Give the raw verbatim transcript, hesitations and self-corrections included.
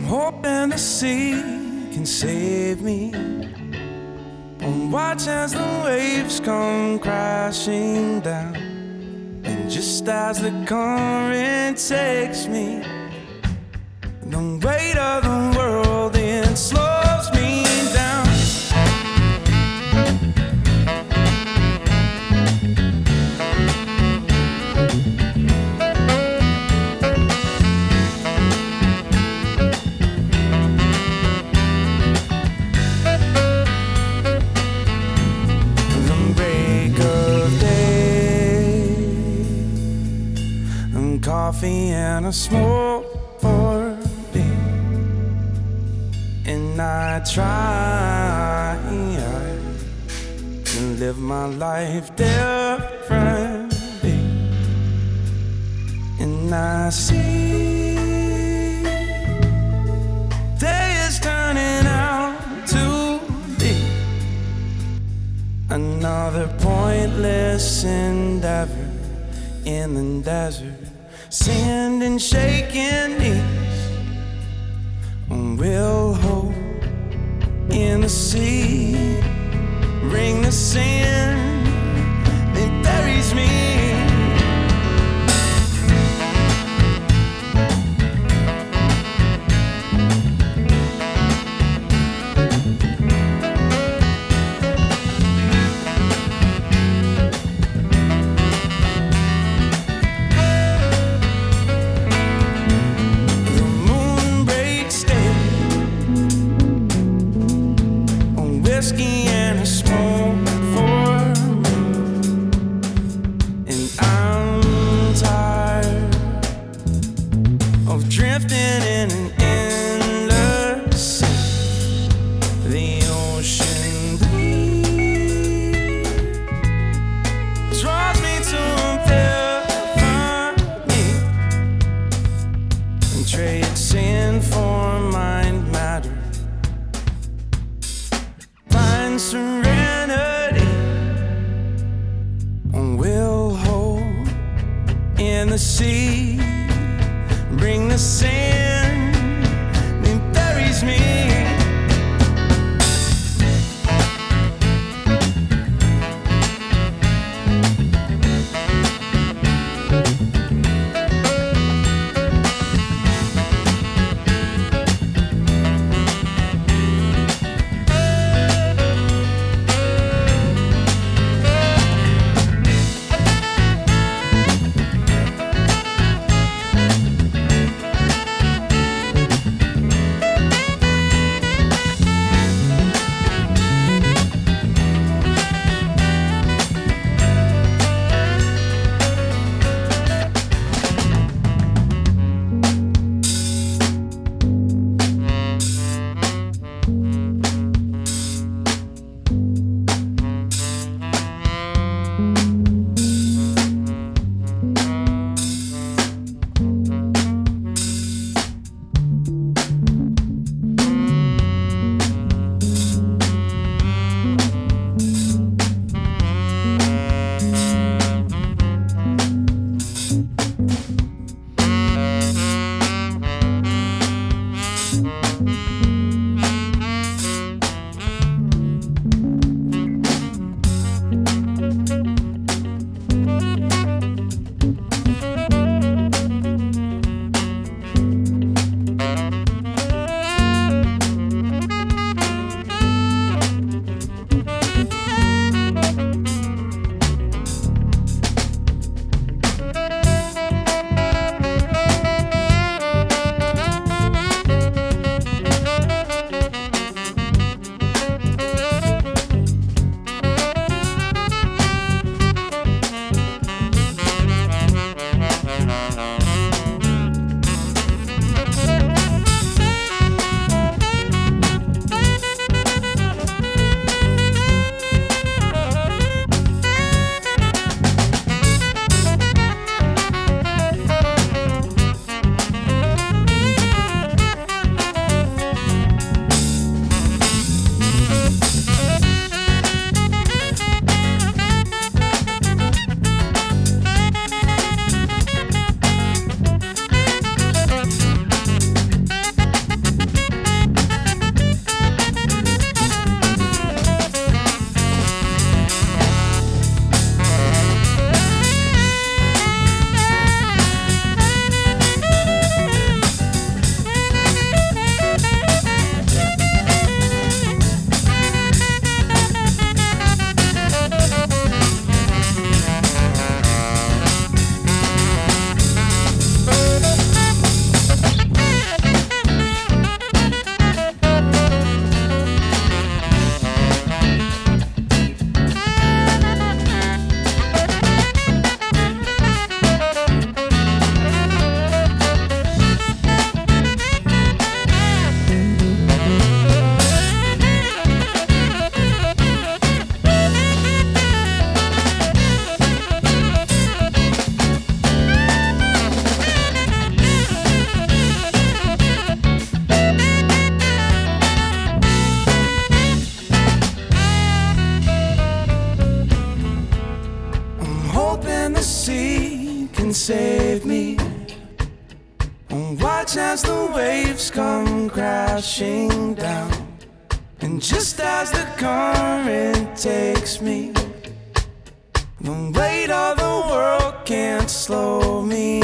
hoping the sea can save me. I'm watch as the waves come crashing down, and just as the current takes me, the weight of the world it slows me down. The break of day, and coffee and a smoke for me, and I try to live my life differently, and I see day is turning out to be another pointless endeavor in the desert. Sand and shaking knees, we'll hold in the sea. Ring the sand, it buries me. Whiskey and a smoke for me, and I'm tired of drifting in an endless sea. The ocean breeze draws me to a me and trade sand for mind matter. Serenity, we'll hold in the sea. Bring the sand, it buries me. save me. And watch as the waves come crashing down. And just as the current takes me, the weight of the world can't slow me